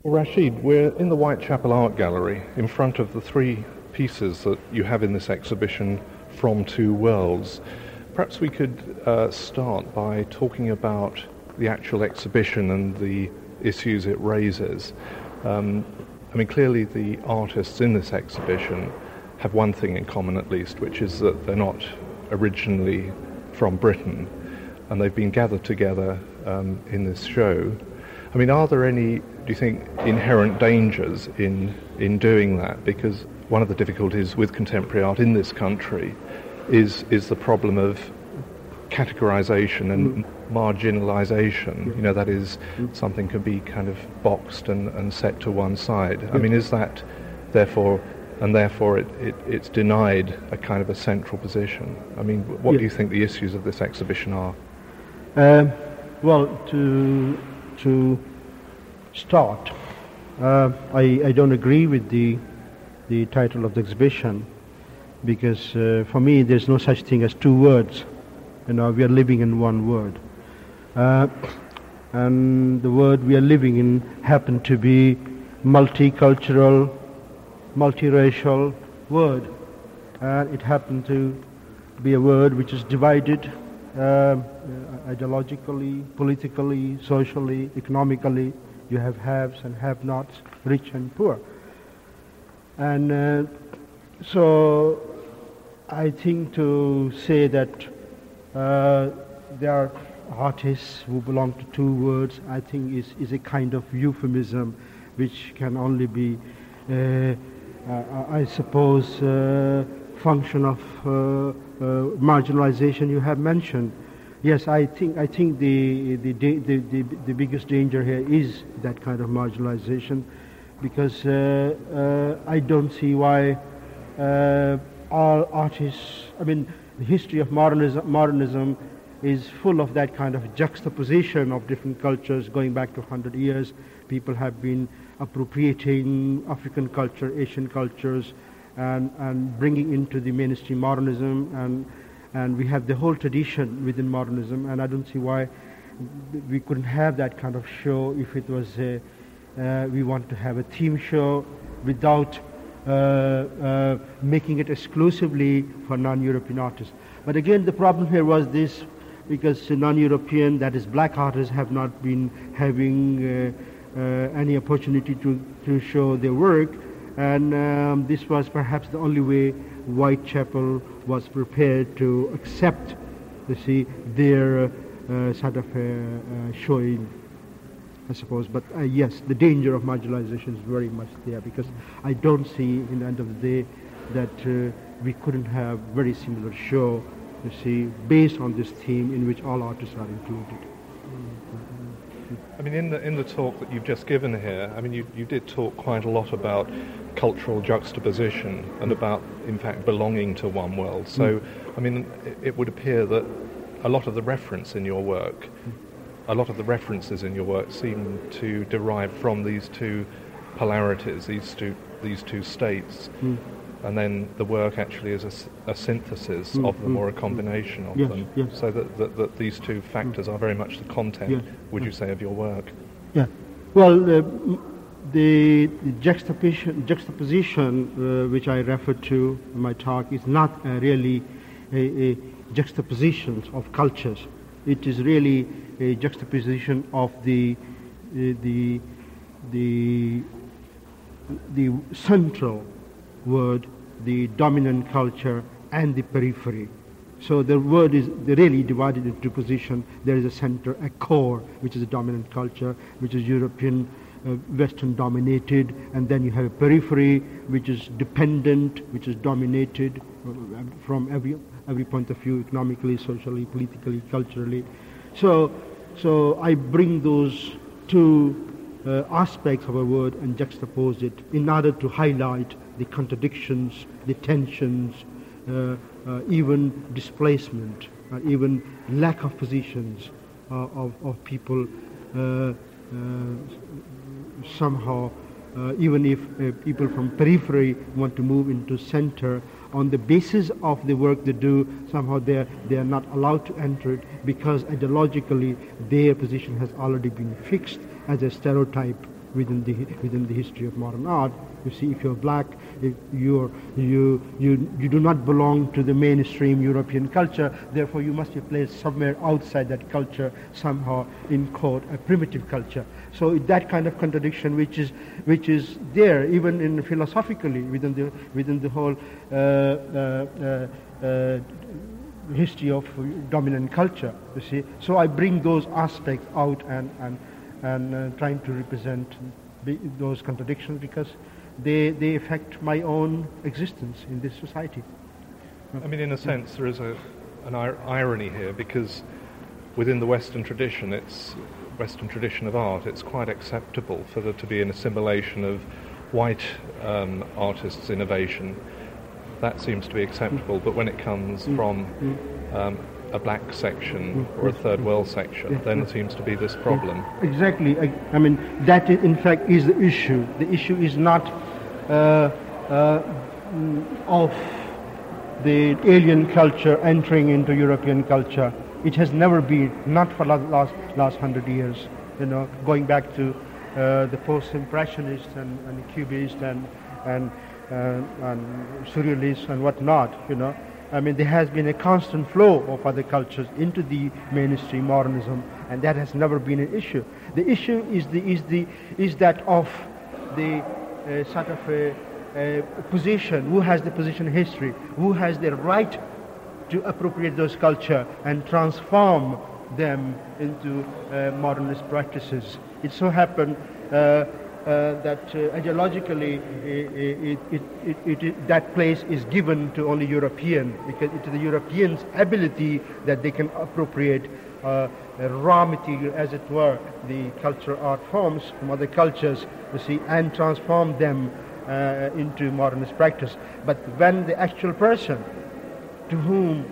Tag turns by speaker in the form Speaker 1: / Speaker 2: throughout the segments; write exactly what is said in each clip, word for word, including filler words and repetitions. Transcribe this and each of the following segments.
Speaker 1: Rashid, we're in the Whitechapel Art Gallery in front of the three pieces that you have in this exhibition, From Two Worlds. Perhaps we could uh, start by talking about the actual exhibition and the issues it raises. Um, I mean, clearly the artists in this exhibition have one thing in common at least, which is that they're not originally from Britain, and they've been gathered together um, in this show. I mean, are there any, do you think, inherent dangers in in doing that? Because one of the difficulties with contemporary art in this country is is the problem of categorization and mm. marginalization. Mm. You know, that is, mm. something can be kind of boxed and, and set to one side. Mm. I mean, is that therefore, and therefore it, it, it's denied a kind of a central position? I mean, what yeah. do you think the issues of this exhibition are?
Speaker 2: Um, well, to to start, uh, I, I don't agree with the the title of the exhibition, because uh, for me there's no such thing as two words. You know, we are living in one word, uh, and the word we are living in happened to be multicultural, multiracial word, and it happened to be a word which is divided uh, ideologically, politically, socially, economically. You have haves and have-nots, rich and poor. And uh, so I think to say that uh, there are artists who belong to two words, I think is, is a kind of euphemism which can only be, uh, uh, I suppose, uh, function of uh, uh, marginalization you have mentioned. Yes, I think I think the the, the the the biggest danger here is that kind of marginalization, because uh, uh, I don't see why uh, all artists. I mean, the history of modernism, modernism is full of that kind of juxtaposition of different cultures going back to one hundred years. People have been appropriating African culture, Asian cultures, and and bringing into the mainstream modernism, and. And we have the whole tradition within modernism, and I don't see why we couldn't have that kind of show if it was a, uh, we want to have a theme show without uh, uh, making it exclusively for non-European artists. But again, the problem here was this, because non-European, that is black artists, have not been having uh, uh, any opportunity to, to show their work, and um, this was perhaps the only way Whitechapel was prepared to accept, you see, their uh, uh, sort of uh, uh, showing, I suppose. But uh, yes, the danger of marginalization is very much there, because I don't see, in the end of the day, that uh, we couldn't have very similar show, you see, based on this theme in which all artists are included.
Speaker 1: I mean, in the in the talk that you've just given here, I mean, you, you did talk quite a lot about cultural juxtaposition and about, in fact, belonging to one world. So, mm. I mean, it, it would appear that a lot of the reference in your work, a lot of the references in your work seem to derive from these two polarities, these two these two states, mm. and then the work actually is a, a synthesis mm. of them, mm. or a combination of
Speaker 2: yes,
Speaker 1: them.
Speaker 2: Yes.
Speaker 1: So that, that, that these two factors mm. are very much the content,
Speaker 2: yes.
Speaker 1: would you say, of your work?
Speaker 2: Yeah. Well, uh, the, the juxtaposition, juxtaposition uh, which I referred to in my talk is not uh, really a, a juxtaposition of cultures. It is really a juxtaposition of the uh, the the the central word, the dominant culture, and the periphery. So the word is really divided into two positions. There is a center, a core, which is a dominant culture, which is European, uh, Western dominated, and then you have a periphery, which is dependent, which is dominated from every every point of view, economically, socially, politically, culturally. So, so I bring those two uh, aspects of a word and juxtapose it in order to highlight the contradictions, the tensions, uh, uh, even displacement, uh, even lack of positions uh, of, of people uh, uh, somehow, uh, even if uh, people from periphery want to move into center, on the basis of the work they do, somehow they are, they are not allowed to enter it, because ideologically their position has already been fixed as a stereotype within the within the history of modern art. You see, if you're black, if you're, you you you do not belong to the mainstream European culture. Therefore, you must be placed somewhere outside that culture, somehow in quote a primitive culture. So that kind of contradiction, which is which is there even in philosophically within the within the whole uh, uh, uh, uh, history of dominant culture. You see, so I bring those aspects out and and and uh, trying to represent the, those contradictions because they they affect my own existence in this society.
Speaker 1: I mean, in a sense, there is a an ir- irony here because within the Western tradition, it's Western tradition of art, it's quite acceptable for there to be an assimilation of white um, artists' innovation. That seems to be acceptable, but when it comes mm. from um, a black section mm. or a third world section, yeah. then there seems to be this problem.
Speaker 2: Yeah. Exactly. I, I mean, that is, in fact is the issue. The issue is not uh, uh, of the alien culture entering into European culture. It has never been, not for the last last hundred years. You know, going back to uh, the post-impressionists and, and Cubists and and uh, and surrealists and whatnot. You know, I mean, there has been a constant flow of other cultures into the mainstream modernism, and that has never been an issue. The issue is the is the is that of the uh, sort of a, a position. Who has the position in history? Who has the right to appropriate those culture and transform them into uh, modernist practices? It so happened uh, uh, that uh, ideologically it, it, it, it, it, that place is given to only European, because it is the Europeans' ability that they can appropriate uh, raw material, as it were, the cultural art forms from other cultures, you see, and transform them uh, into modernist practice. But when the actual person to whom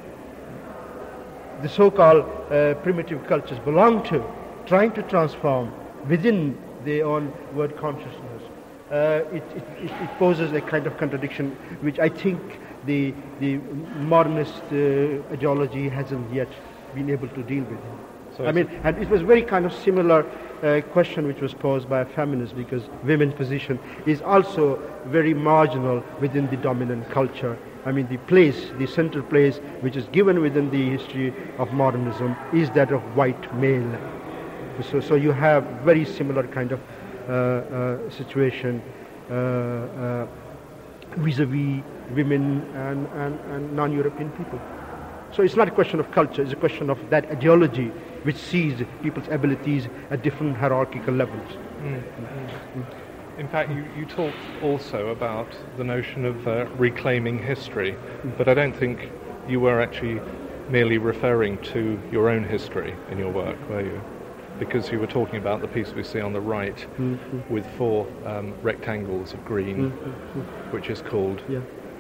Speaker 2: the so-called uh, primitive cultures belong to, trying to transform within their own word consciousness, uh, it, it, it poses a kind of contradiction which I think the, the modernist uh, ideology hasn't yet been able to deal with. So I mean, and it was very kind of similar uh, question which was posed by a feminist, because women's position is also very marginal within the dominant culture. I mean, the place, the central place which is given within the history of modernism is that of white male. So, so you have very similar kind of uh, uh, situation uh, uh, vis-a-vis women and, and, and non-European people. So it's not a question of culture, it's a question of that ideology which sees people's abilities at different hierarchical levels. Mm.
Speaker 1: Mm. In fact, you, you talked also about the notion of uh, reclaiming history, mm. but I don't think you were actually merely referring to your own history in your work, were you? Because you were talking about the piece we see on the right mm-hmm. with four um, rectangles of green, mm-hmm. which is called
Speaker 2: yeah.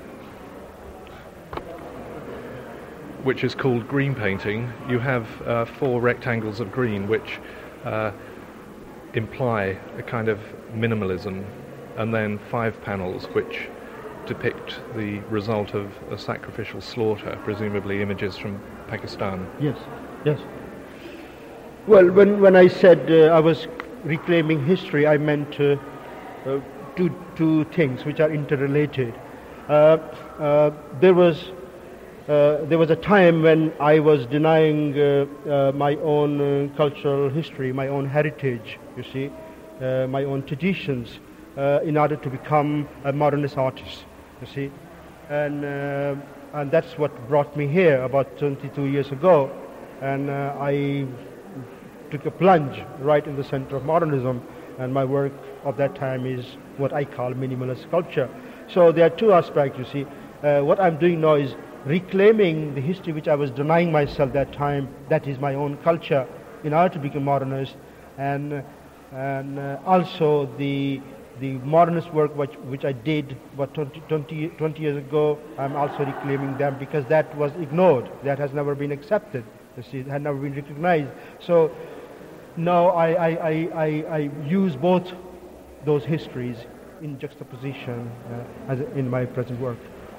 Speaker 1: which is called green painting. You have uh, four rectangles of green, which uh, imply a kind of minimalism, and then five panels which depict the result of a sacrificial slaughter, presumably images from Pakistan.
Speaker 2: Yes, yes. Well, when, when I said uh, I was reclaiming history, I meant uh, uh, two, two things which are interrelated. Uh, uh, there was Uh, there was a time when I was denying uh, uh, my own uh, cultural history, my own heritage, you see, uh, my own traditions, uh, in order to become a modernist artist, you see. And, uh, and that's what brought me here about twenty-two years ago. And uh, I took a plunge right in the center of modernism, and my work of that time is what I call minimalist sculpture. So there are two aspects, you see. Uh, what I'm doing now is reclaiming the history which I was denying myself that time, that is my own culture, in order to become modernist, and and uh, also the the modernist work which which I did about twenty, twenty, twenty years ago. I'm also reclaiming them because that was ignored, that has never been accepted, you see, it had never been recognized. So now I I, I, I, I use both those histories in juxtaposition uh, as in my present work.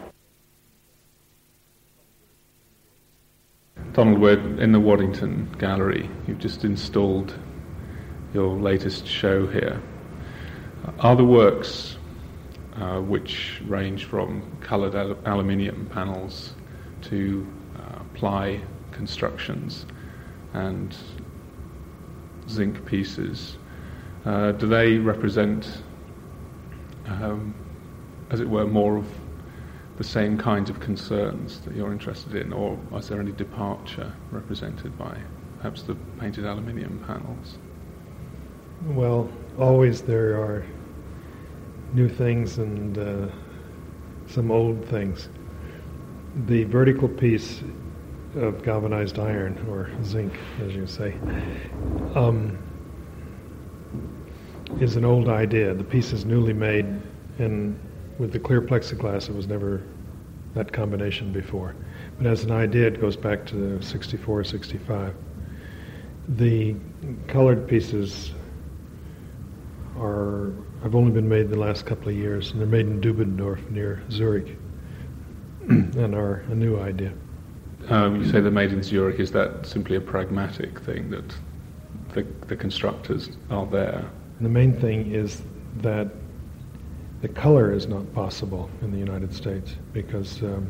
Speaker 3: Donald, we're in the Waddington Gallery. You've just installed your latest show here. Are the works, uh, which range from coloured al- aluminium panels to uh, ply constructions and zinc pieces, uh, do they represent, um, as it were, more of the same kinds of concerns that you're interested in, or is there any departure represented by perhaps the painted aluminium panels?
Speaker 4: Well, always there are new things and uh, some old things. The vertical piece of galvanized iron, or zinc, as you say, um, is an old idea. The piece is newly made, and with the clear plexiglass, it was never that combination before. But as an idea, it goes back to sixty-four, sixty-five. The colored pieces are have only been made in the last couple of years, and they're made in Dubendorf near Zurich, and are a new idea.
Speaker 3: Um, you say they're made in Zurich. Is that simply a pragmatic thing that the, the constructors are there?
Speaker 4: And the main thing is that the color is not possible in the United States because um,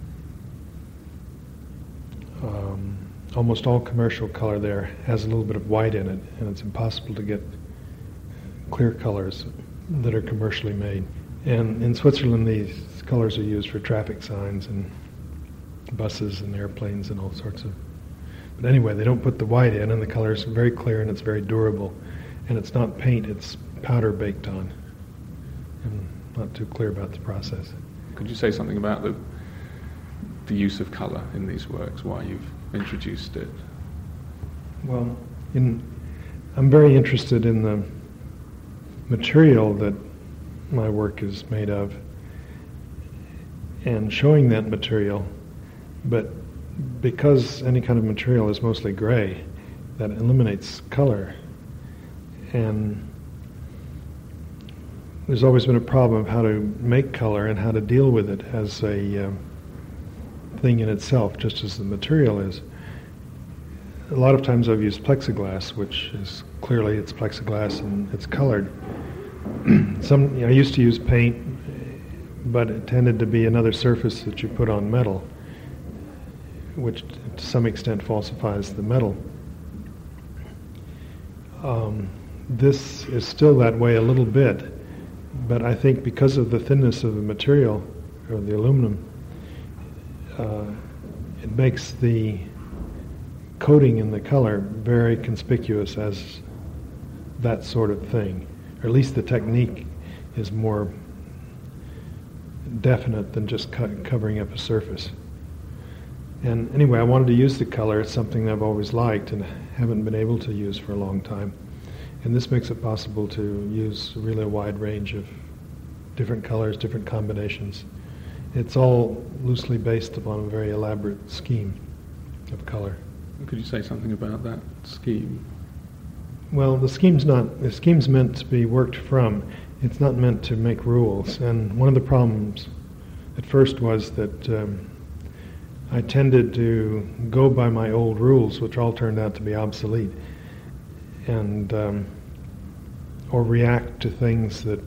Speaker 4: um, almost all commercial color there has a little bit of white in it, and it's impossible to get clear colors that are commercially made. And in Switzerland, these colors are used for traffic signs and buses and airplanes and all sorts of... But anyway, they don't put the white in, and the color is very clear and it's very durable. And it's not paint, it's powder baked on. I'm not too clear about the process.
Speaker 3: Could you say something about the the use of colour in these works, why you've introduced it?
Speaker 4: Well, in, I'm very interested in the material that my work is made of and showing that material, but because any kind of material is mostly gray, that eliminates color. And there's always been a problem of how to make color and how to deal with it as a um, thing in itself, just as the material is. A lot of times I've used plexiglass, which is clearly it's plexiglass and it's colored. Some, you know, I used to use paint, but it tended to be another surface that you put on metal, which to some extent falsifies the metal. Um, this is still that way a little bit, but I think because of the thinness of the material, or the aluminum, uh, it makes the coating in the color very conspicuous as that sort of thing. Or at least the technique is more definite than just co- covering up a surface. And anyway, I wanted to use the color. It's something that I've always liked and haven't been able to use for a long time. And this makes it possible to use really a wide range of different colors, different combinations. It's all loosely based upon a very elaborate scheme of color.
Speaker 3: Could you say something about that scheme?
Speaker 4: Well, the scheme's not, the scheme's meant to be worked from. It's not meant to make rules. And one of the problems at first was that um, I tended to go by my old rules, which all turned out to be obsolete, and um, or react to things that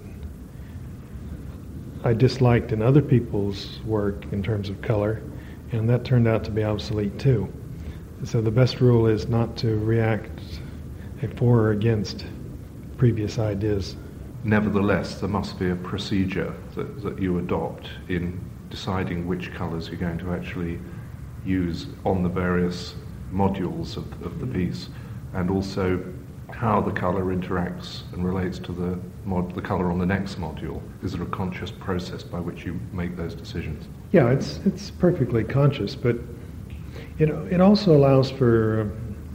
Speaker 4: I disliked in other people's work in terms of color, and that turned out to be obsolete too. So the best rule is not to react for or against previous ideas.
Speaker 1: Nevertheless, there must be a procedure that, that you adopt in deciding which colours you're going to actually use on the various modules of, of the piece, and also how the colour interacts and relates to the mod, the colour on the next module. Is there a conscious process by which you make those decisions?
Speaker 4: Yeah, it's it's perfectly conscious, but you know, it also allows for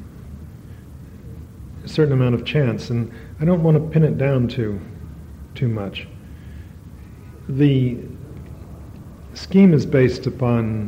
Speaker 4: a certain amount of chance, and I don't want to pin it down too too much. The scheme is based upon,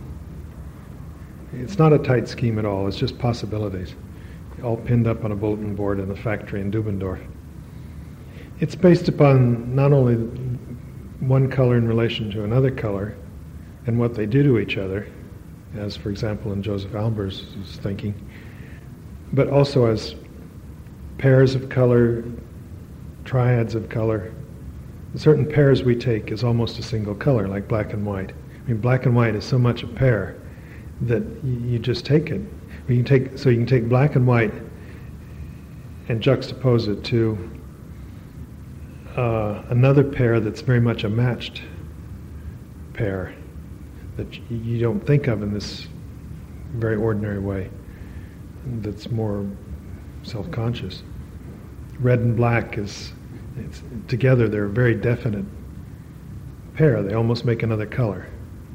Speaker 4: it's not a tight scheme at all, it's just possibilities, all pinned up on a bulletin board in a factory in Dubendorf. It's based upon not only one color in relation to another color and what they do to each other, as for example in Joseph Albers' thinking, but also as pairs of color triads of color. Certain pairs we take is almost a single color, like black and white. I mean, black and white is so much a pair that you, you just take it. You can take, so you can take black and white and juxtapose it to uh, another pair that's very much a matched pair that you don't think of in this very ordinary way, that's more self-conscious. Red and black is, it's, together they're a very definite pair. They almost make another color.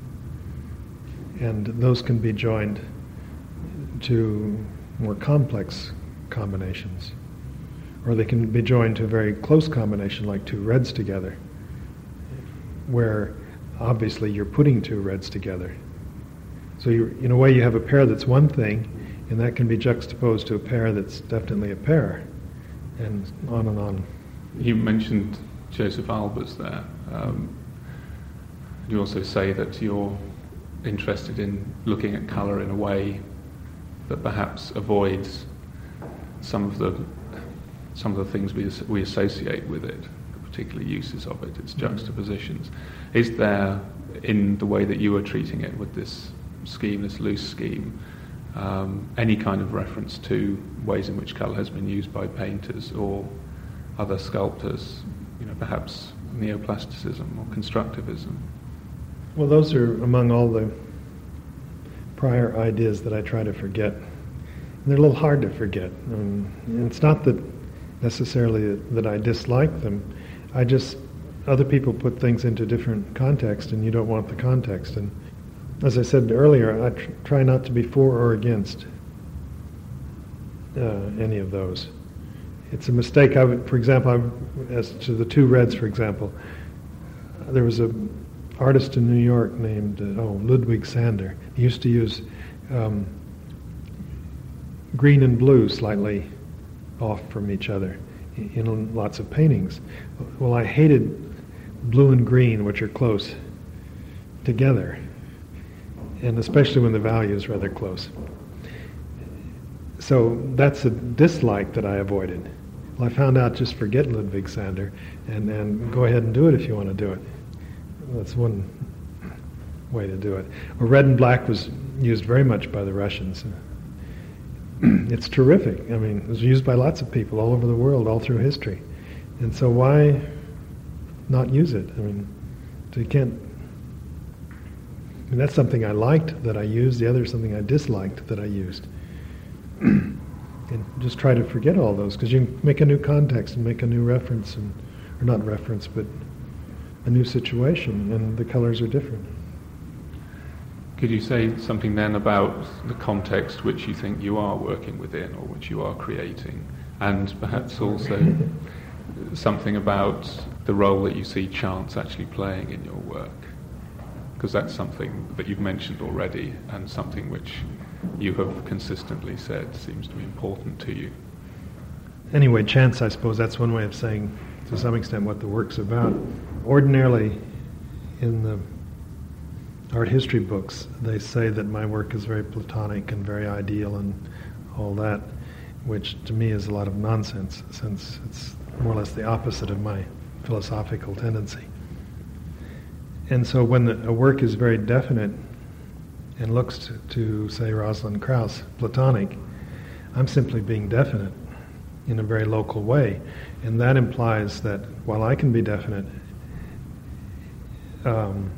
Speaker 4: And those can be joined to more complex combinations. Or they can be joined to a very close combination, like two reds together, where obviously you're putting two reds together. So you, in a way you have a pair that's one thing, and that can be juxtaposed to a pair that's definitely a pair, and on and on.
Speaker 3: You mentioned Joseph Albers there. Um, you also say that you're interested in looking at colour in a way that perhaps avoids some of the some of the things we we associate with it, the particular uses of it, its juxtapositions. Is there, in the way that you are treating it with this scheme, this loose scheme, um, any kind of reference to ways in which colour has been used by painters or other sculptors, you know, perhaps neoplasticism or constructivism?
Speaker 4: Well, those are among all the prior ideas that I try to forget. And they're a little hard to forget. Um, it's not that necessarily that I dislike them. I just, other people put things into different context, and you don't want the context. And as I said earlier, I tr- try not to be for or against uh, any of those. It's a mistake. I would, for example, I, as to the two reds, for example, there was a artist in New York named uh, oh Ludwig Sander. He used to use um, green and blue slightly off from each other in, in lots of paintings. Well, I hated blue and green, which are close together, and especially when the value is rather close. So that's a dislike that I avoided. Well, I found out just forget Ludwig Sander and, and go ahead and do it if you want to do it. That's one way to do it. Or red and black was used very much by the Russians. It's terrific. I mean, it was used by lots of people all over the world, all through history. And so why not use it? I mean, so you can't... I mean, that's something I liked that I used. The other is something I disliked that I used. And just try to forget all those, because you can make a new context and make a new reference, and or not reference, but a new situation, and the colors are different.
Speaker 3: Could you say something then about the context which you think you are working within, or which you are creating, and perhaps also something about the role that you see chance actually playing in your work? Because that's something that you've mentioned already, and something which you have consistently said seems to be important to you.
Speaker 4: Anyway, chance, I suppose, that's one way of saying, to some extent, what the work's about. Ordinarily, in the art history books, they say that my work is very Platonic and very ideal and all that, which to me is a lot of nonsense, since it's more or less the opposite of my philosophical tendency. And so when the, a work is very definite and looks to, to, say, Rosalind Krauss, Platonic, I'm simply being definite in a very local way. And that implies that while I can be definite, um,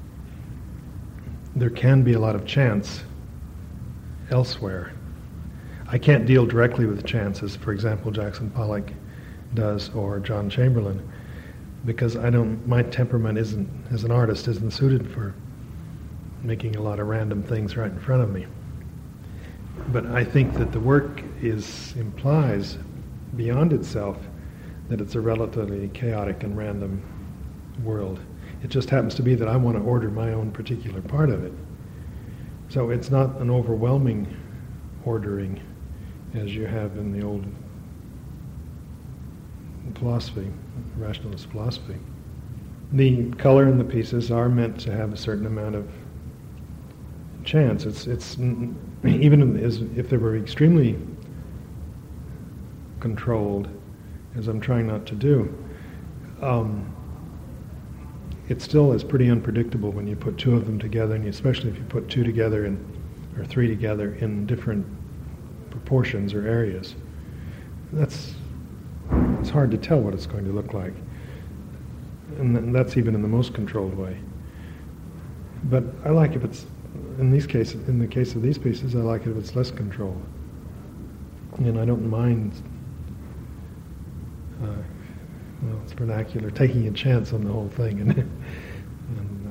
Speaker 4: there can be a lot of chance elsewhere. I can't deal directly with chance, as, for example, Jackson Pollock does, or John Chamberlain, because I don't. My temperament isn't, as an artist, isn't suited for making a lot of random things right in front of me. But I think that the work is implies, beyond itself, that it's a relatively chaotic and random world. It just happens to be that I want to order my own particular part of it. So it's not an overwhelming ordering as you have in the old philosophy, rationalist philosophy. The color in the pieces are meant to have a certain amount of chance. It's it's even as if they were extremely controlled as I'm trying not to do, um, it still is pretty unpredictable when you put two of them together, and especially if you put two together in, or three together in different proportions or areas. That's it's hard to tell what it's going to look like, and, th- and that's even in the most controlled way. But I like if it's in these cases. In the case of these pieces, I like it if it's less controlled, and I don't mind. Uh, well, it's vernacular, taking a chance on the whole thing, and and,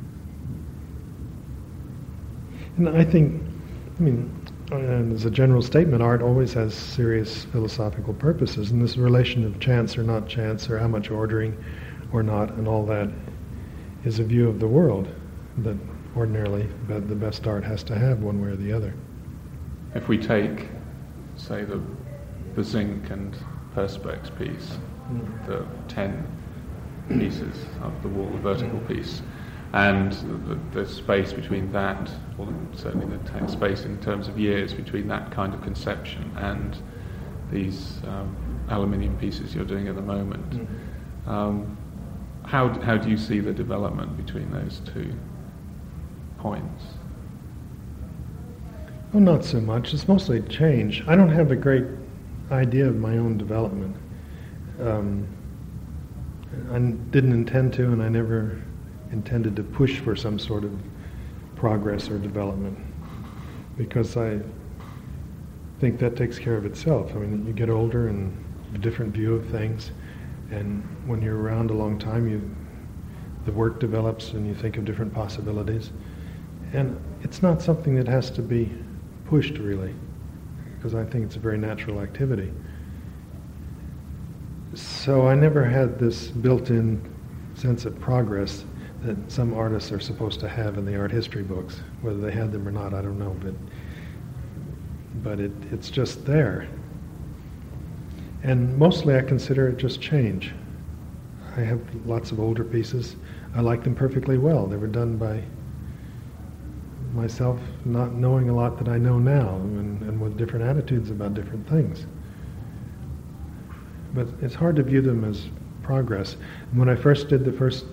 Speaker 4: uh, and I think, I mean, and as a general statement, art always has serious philosophical purposes, and this relation of chance or not chance, or how much ordering or not, and all that, is a view of the world that ordinarily the best art has to have one way or the other.
Speaker 3: If we take, say, the the zinc and perspex piece, mm. the ten pieces of the wall, the vertical mm. piece, and the, the space between that, or certainly the t- space in terms of years between that kind of conception and these um, aluminium pieces you're doing at the moment, mm. um, how how do you see the development between those two points?
Speaker 4: Well, not so much. It's mostly change. I don't have a great idea of my own development. Um, I didn't intend to, and I never intended to push for some sort of progress or development, because I think that takes care of itself. I mean, you get older and a different view of things, and when you're around a long time, you the work develops and you think of different possibilities. And it's not something that has to be pushed, really, because I think it's a very natural activity. So I never had this built-in sense of progress that some artists are supposed to have in the art history books. Whether they had them or not, I don't know, but but it, it's just there. And mostly I consider it just change. I have lots of older pieces. I like them perfectly well. They were done by myself not knowing a lot that I know now, and, and with different attitudes about different things. But it's hard to view them as progress. And when I first did the first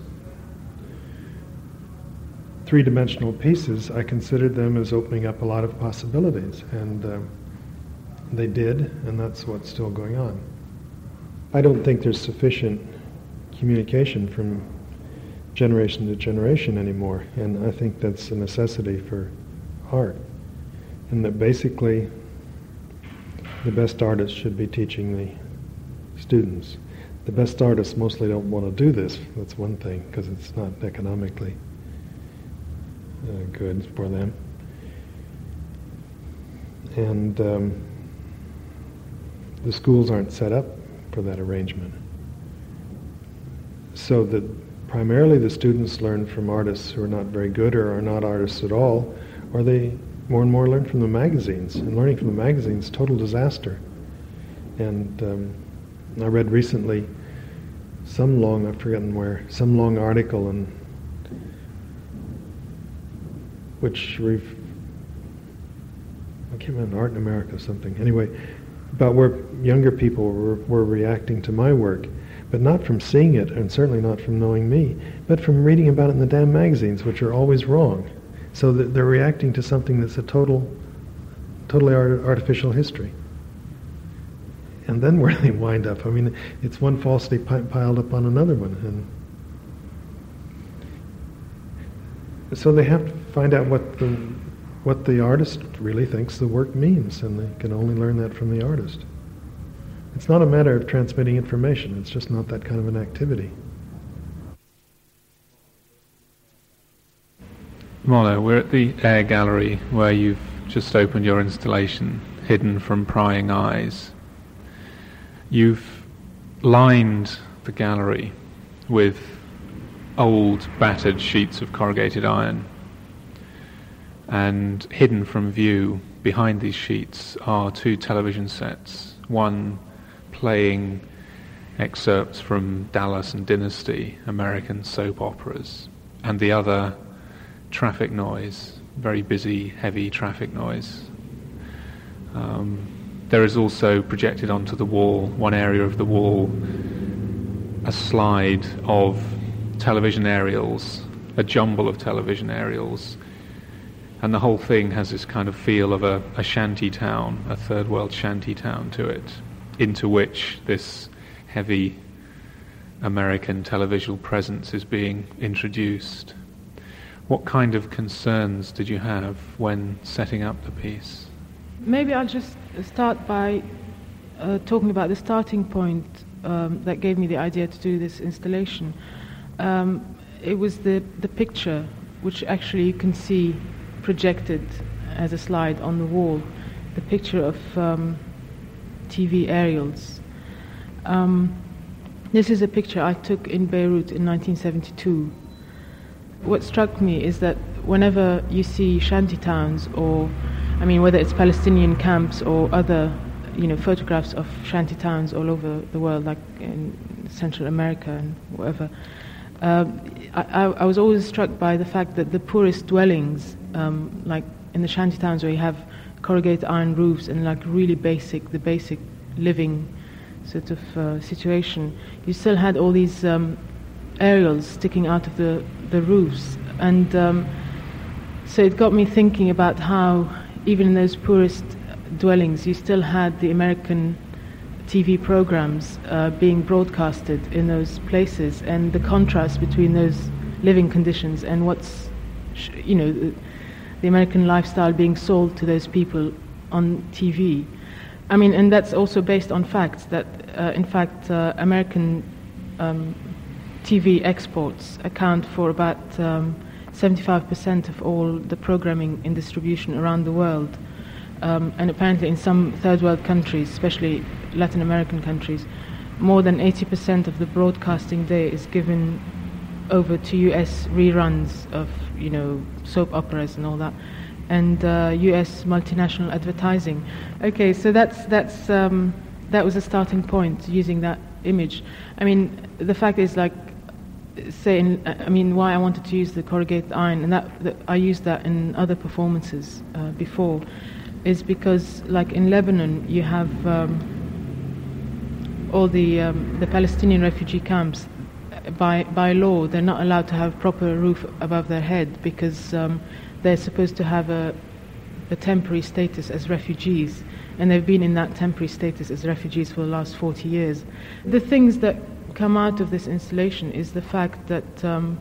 Speaker 4: three-dimensional pieces, I considered them as opening up a lot of possibilities, and uh, they did, and that's what's still going on. I don't think there's sufficient communication from generation to generation anymore, and I think that's a necessity for art, and that basically the best artists should be teaching the students. The best artists mostly don't want to do this, that's one thing, because it's not economically uh, good for them. And um, the schools aren't set up for that arrangement. So that primarily the students learn from artists who are not very good or are not artists at all, or they more and more learn from the magazines. And learning from the magazines is total disaster. And um, I read recently some long, I've forgotten where, some long article in which ref- I can't remember, Art in America or something. Anyway, about where younger people were, were reacting to my work. But not from seeing it, and certainly not from knowing me, but from reading about it in the damn magazines, which are always wrong. So that they're reacting to something that's a total, totally art- artificial history. And then where they wind up, I mean, it's one falsity pi- piled up on another one. And so they have to find out what the, what the artist really thinks the work means, and they can only learn that from the artist. It's not a matter of transmitting information, it's just not that kind of an activity.
Speaker 3: Molo, we're at the Air Gallery where you've just opened your installation, Hidden from Prying Eyes. You've lined the gallery with old, battered sheets of corrugated iron, and hidden from view behind these sheets are two television sets, one playing excerpts from Dallas and Dynasty, American soap operas, and the other traffic noise, very busy, heavy traffic noise, um, there is also projected onto the wall, one area of the wall, a slide of television aerials, a jumble of television aerials, and the whole thing has this kind of feel of a, a shanty town, a third world shanty town to it, into which this heavy American televisual presence is being introduced. What kind of concerns did you have when setting up the piece?
Speaker 5: Maybe I'll just start by uh, talking about the starting point um, that gave me the idea to do this installation. Um, it was the, the picture, which actually you can see projected as a slide on the wall, the picture of um, T V aerials. Um, this is a picture I took in Beirut in nineteen seventy-two. What struck me is that whenever you see shanty towns, or, I mean, whether it's Palestinian camps or other, you know, photographs of shanty towns all over the world, like in Central America and wherever, um, I, I, I was always struck by the fact that the poorest dwellings, um, like in the shanty towns where you have corrugated iron roofs and like really basic, the basic living sort of uh, situation, you still had all these um, aerials sticking out of the, the roofs. And um, so it got me thinking about how even in those poorest dwellings you still had the American T V programs uh, being broadcasted in those places, and the contrast between those living conditions and what's, sh- you know, the, the American lifestyle being sold to those people on T V. I mean, and that's also based on facts that, uh, in fact, uh, American um, T V exports account for about um, seventy-five percent of all the programming in distribution around the world. Um, and apparently in some third world countries, especially Latin American countries, more than eighty percent of the broadcasting day is given over to U S reruns of, you know, soap operas and all that, and uh, U S multinational advertising. Okay, so that's that's um, that was a starting point, using that image. I mean, the fact is, like, say, in, I mean, why I wanted to use the corrugated iron, and that, that I used that in other performances uh, before, is because, like in Lebanon, you have um, all the um, the Palestinian refugee camps. By by law, they're not allowed to have proper roof above their head, because um, they're supposed to have a, a temporary status as refugees, and they've been in that temporary status as refugees for the last forty years. The things that come out of this installation is the fact that um,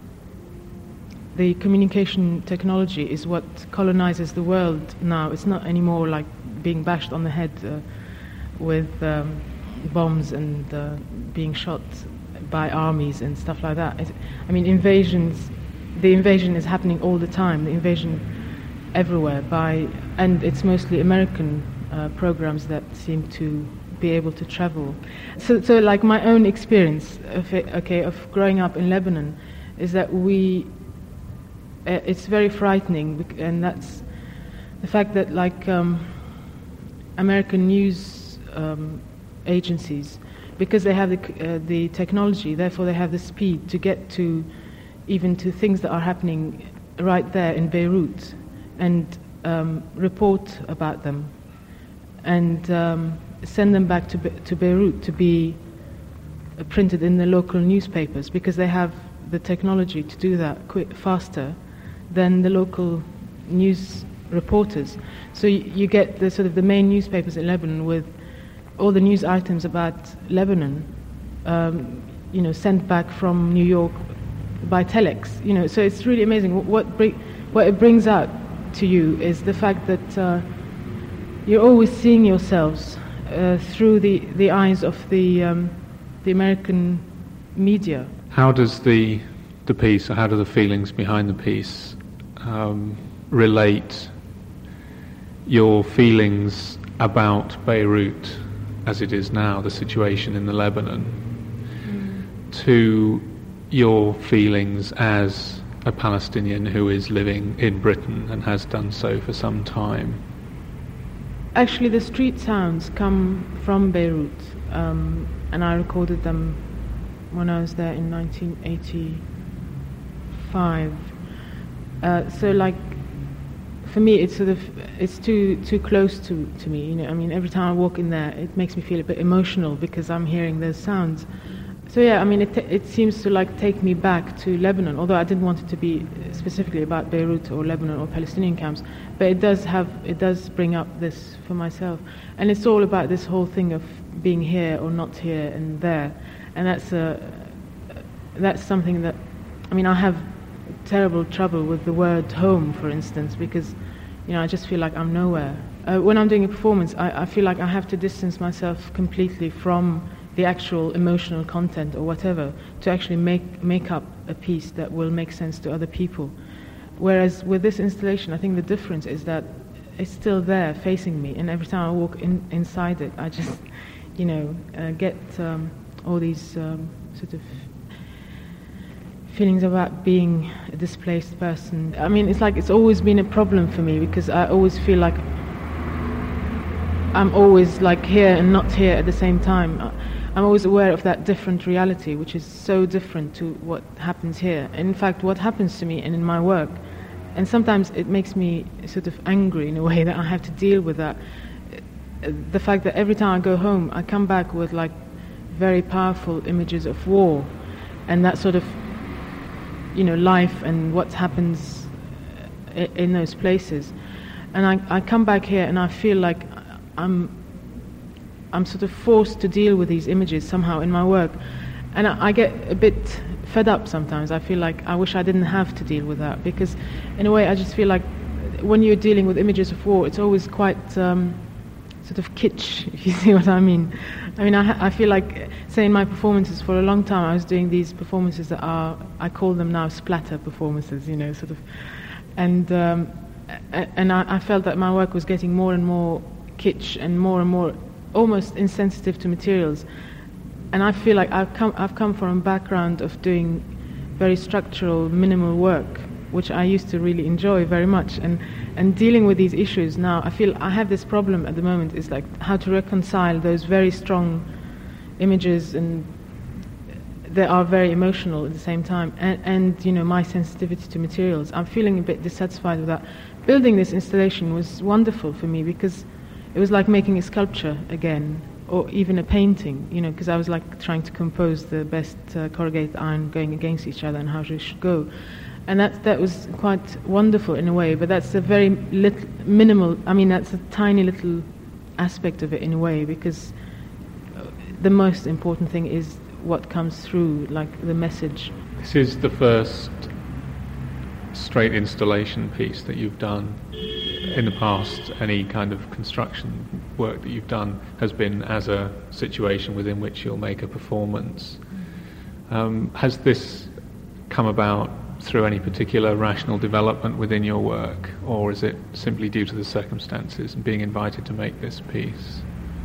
Speaker 5: the communication technology is what colonizes the world now. It's not anymore like being bashed on the head uh, with um, bombs and uh, being shot by armies and stuff like that. It, I mean, invasions, the invasion is happening all the time, the invasion everywhere, by, and it's mostly American uh, programs that seem to be able to travel. So, so like my own experience of it, okay, of growing up in Lebanon, is that we, uh, it's very frightening, and that's the fact that, like, um, American news um, agencies, because they have the, uh, the technology, therefore they have the speed to get to even to things that are happening right there in Beirut, and um, report about them, and um, send them back to Be- to Beirut to be uh, printed in the local newspapers, because they have the technology to do that quick, faster than the local news reporters. So y- you get the sort of the main newspapers in Lebanon with all the news items about Lebanon, um, you know, sent back from New York by telex. You know, so it's really amazing. What what, bring, what it brings out to you is the fact that uh, you're always seeing yourselves uh, through the, the eyes of the um, the American media.
Speaker 3: How does the the piece, or how do the feelings behind the piece um, relate your feelings about Beirut as it is now, the situation in the Lebanon, mm. to your feelings as a Palestinian who is living in Britain and has done so for some time?
Speaker 5: Actually, the street sounds come from Beirut, um, and I recorded them when I was there in nineteen eighty-five. Uh, so, like, for me, it's sort of it's too too close to, to me. You know, I mean, every time I walk in there, it makes me feel a bit emotional because I'm hearing those sounds. So yeah, I mean, it t- it seems to like take me back to Lebanon. Although I didn't want it to be specifically about Beirut or Lebanon or Palestinian camps, but it does have it does bring up this for myself, and it's all about this whole thing of being here or not here and there, and that's a that's something that, I mean, I have terrible trouble with the word home, for instance, because, you know, I just feel like I'm nowhere. Uh, when I'm doing a performance, I, I feel like I have to distance myself completely from the actual emotional content or whatever to actually make make up a piece that will make sense to other people. Whereas with this installation, I think the difference is that it's still there facing me, and every time I walk in, inside it, I just, you know, uh, get um, all these um, sort of feelings about being a displaced person. I mean, it's like it's always been a problem for me because I always feel like I'm always like here and not here at the same time. I'm always aware of that different reality, which is so different to what happens here. And in fact, what happens to me and in my work, and sometimes it makes me sort of angry in a way that I have to deal with that. The fact that every time I go home, I come back with like very powerful images of war and that sort of, you know, life and what happens in those places. And I, I come back here and I feel like I'm I'm sort of forced to deal with these images somehow in my work. And I, I get a bit fed up sometimes. I feel like I wish I didn't have to deal with that, because in a way I just feel like when you're dealing with images of war, it's always quite um, sort of kitsch, if you see what I mean. I mean, I, I feel like, say, in my performances, for a long time I was doing these performances that are, I call them now splatter performances, you know, sort of, and um, and I, I felt that my work was getting more and more kitsch and more and more almost insensitive to materials. And I feel like I've come, I've come from a background of doing very structural, minimal work, which I used to really enjoy very much. And, and dealing with these issues now, I feel I have this problem at the moment, is like how to reconcile those very strong images and that are very emotional at the same time, and, and you know, my sensitivity to materials. I'm feeling a bit dissatisfied with that. Building this installation was wonderful for me because it was like making a sculpture again, or even a painting, you know, because I was like trying to compose the best uh, corrugated iron going against each other and how it should go. And that that was quite wonderful in a way, but that's a very little, minimal, I mean, that's a tiny little aspect of it in a way, because the most important thing is what comes through, like the message.
Speaker 3: This is the first straight installation piece that you've done. In the past, any kind of construction work that you've done has been as a situation within which you'll make a performance. Um, has this come about through any particular rational development within your work, or is it simply due to the circumstances and being invited to make this piece?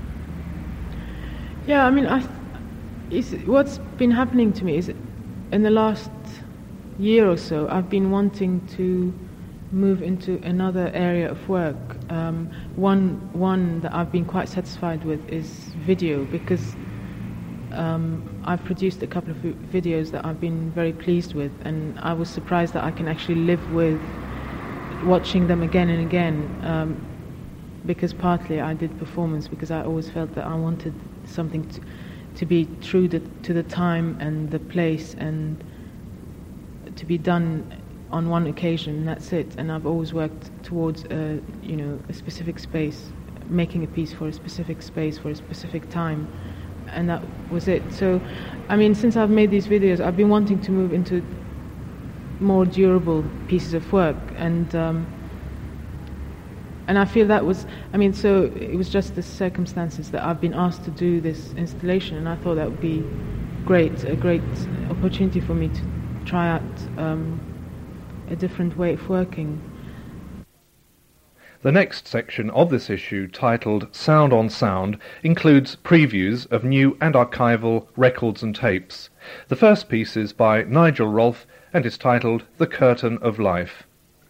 Speaker 5: Yeah, I mean, I th- it's, what's been happening to me is in the last year or so, I've been wanting to move into another area of work. Um, one one that I've been quite satisfied with is video, because um, I've produced a couple of videos that I've been very pleased with, and I was surprised that I can actually live with watching them again and again, um, because partly I did performance because I always felt that I wanted something to, to be true to, to the time and the place and to be done on one occasion, and that's it. And I've always worked towards a, you know, a specific space, making a piece for a specific space for a specific time, and that was it. So, I mean, since I've made these videos, I've been wanting to move into more durable pieces of work, and um, and I feel that was, I mean, so it was just the circumstances that I've been asked to do this installation, and I thought that would be great, a great opportunity for me to try out um, a different way of working.
Speaker 1: The next section of this issue, titled Sound on Sound, includes previews of new and archival records and tapes. The first piece is by Nigel Rolfe and is titled The Curtain of Life.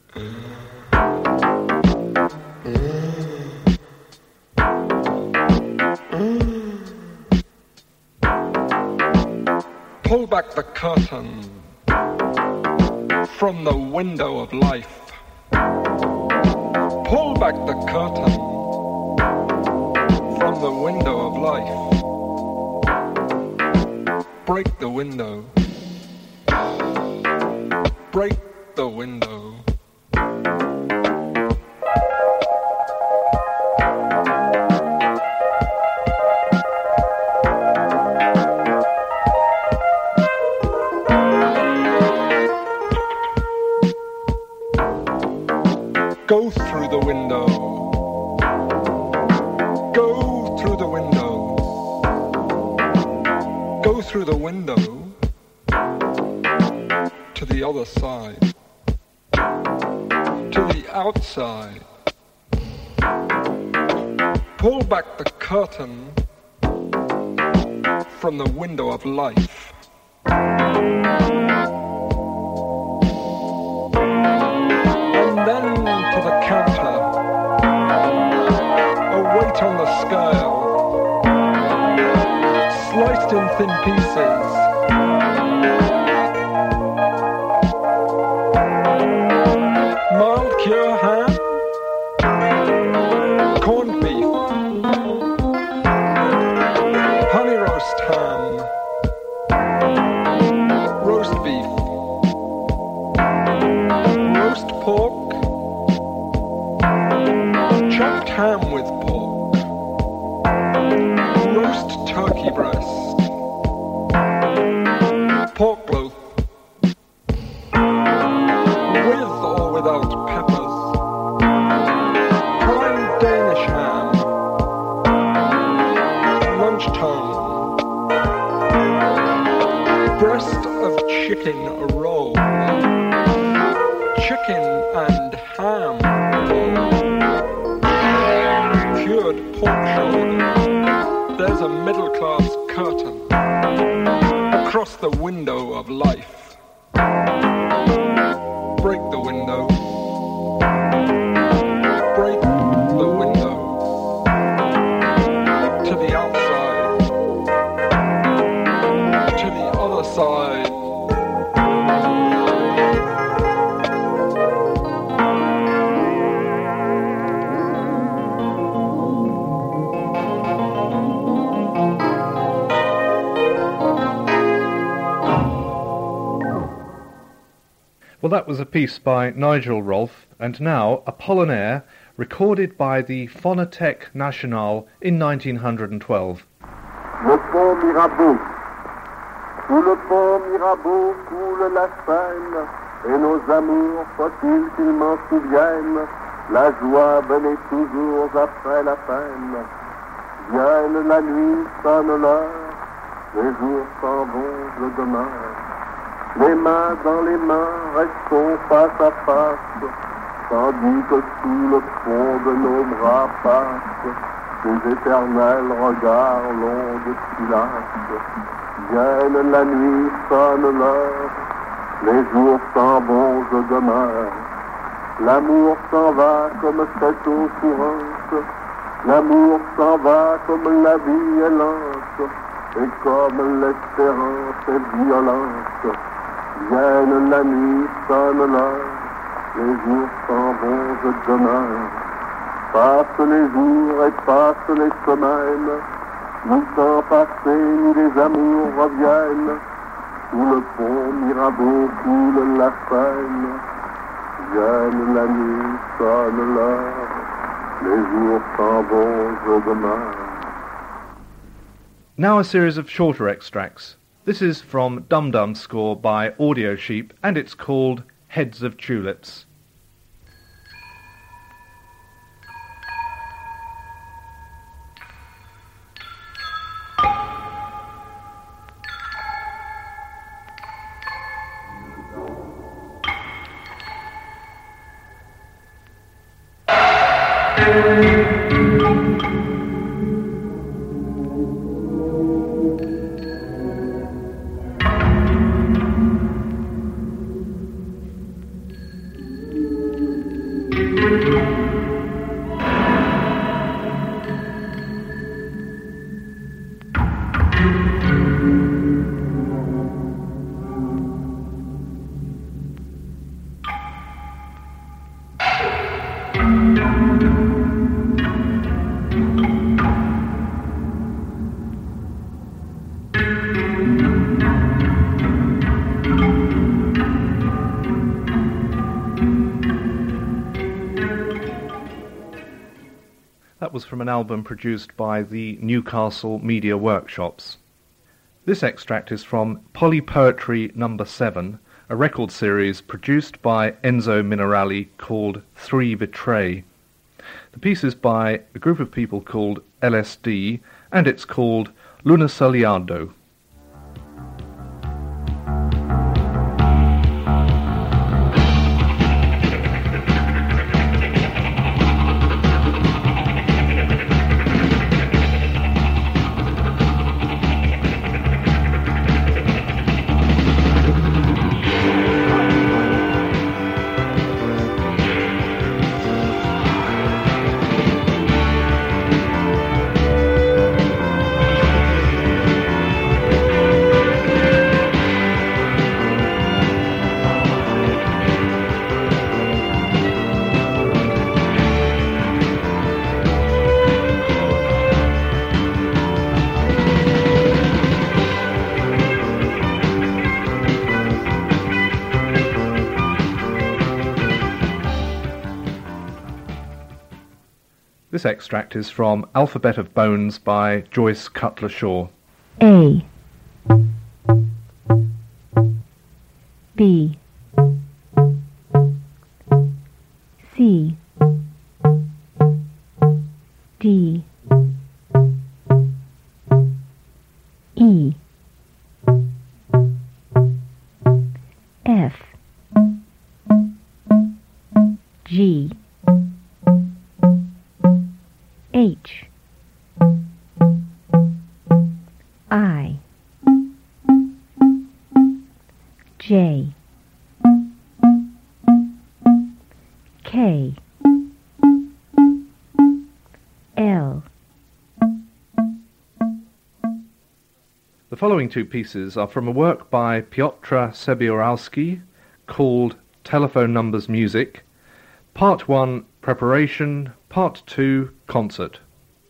Speaker 6: Pull back the curtain from the window of life. Pull back the curtain from the window of life. Break the window. Break the window. Go through the window. Go through the window. Go through the window to the other side. To the outside. Pull back the curtain from the window of life. Then to the counter, a weight on the scale, sliced in thin pieces. Mild cure ham, corned beef, honey roast ham, roast beef, roast pork, chopped ham with pork, roast turkey breast, pork loaf, with or without peppers, prime Danish ham, lunchtime, breast of chicken roll, chicken and ham roll, cured pork shoulder. There's a middle-class curtain across the window of life. Break the window. Break the window to the outside, to the other side.
Speaker 1: Well, that was a piece by Nigel Rolfe, and now Apollinaire, recorded by the Phonothèque Nationale in nineteen twelve.
Speaker 7: Le pont Mirabeau. Sous le pont Mirabeau coule la Seine, et nos amours, faut-il qu'ils m'en souviennent, la joie venait toujours après la peine. Vienne la nuit, sonne l'heure, les jours s'en vont, je demeure. Les mains dans les mains, restons face à face, tandis que sous le fond de nos bras passent ces éternels regards longs de silence. Vienne la nuit, sonne l'heure, les jours s'en vont, je demeure. L'amour s'en va comme cette eau courante, l'amour s'en va comme la vie est lente, et comme l'espérance est violente. Vienne la nuit, sonne l'heure, les jours s'en vont, je demeure. Passent les jours et passent les semaines, ni temps passé ni les amours reviennent. Sous le pont Mirabeau coule la Seine. Vienne la nuit, sonne l'heure, les jours s'en vont, je demeure.
Speaker 1: Now a series of shorter extracts. This is from Dum Dum's score by Audio Sheep, and it's called Heads of Tulips.
Speaker 7: Thank you.
Speaker 1: That was from an album produced by the Newcastle Media Workshops. This extract is from Polypoetry number seven, a record series produced by Enzo Minerali called Three Betray. The piece is by a group of people called L S D, and it's called Lunasoleado. This extract is from Alphabet of Bones by Joyce Cutler Shaw.
Speaker 8: A B C D E F G H I J K L.
Speaker 1: The following two pieces are from a work by Piotr Sebioralski called Telephone Numbers Music, Part one, Preparation, Part two, Concert.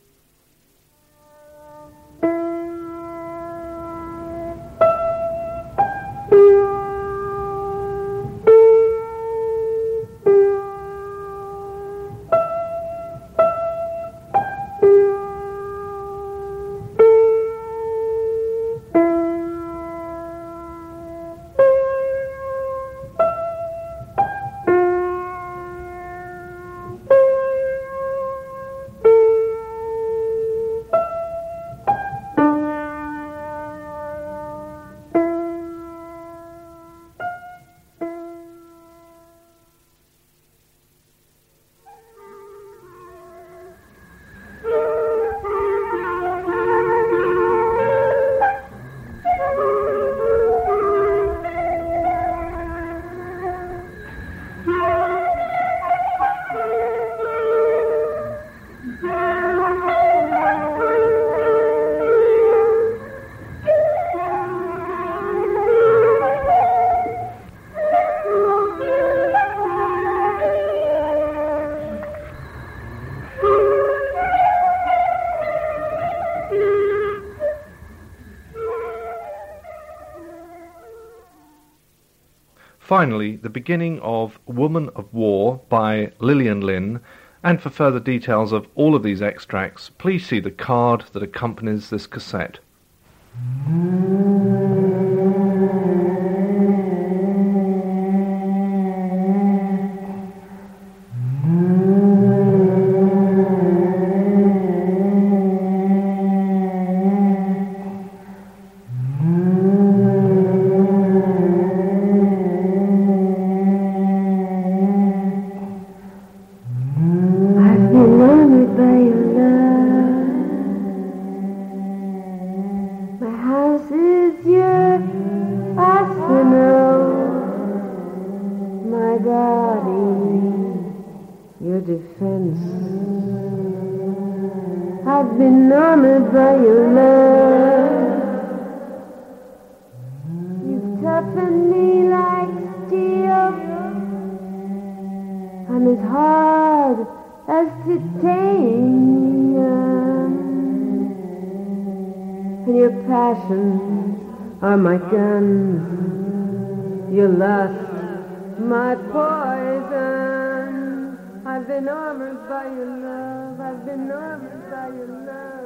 Speaker 1: Finally, the beginning of Woman of War by Lillian Lin, and for further details of all of these extracts, please see the card that accompanies this cassette.
Speaker 9: Passion are my guns. Your lust, my poison. I've been armored by your love. I've been armored by your love.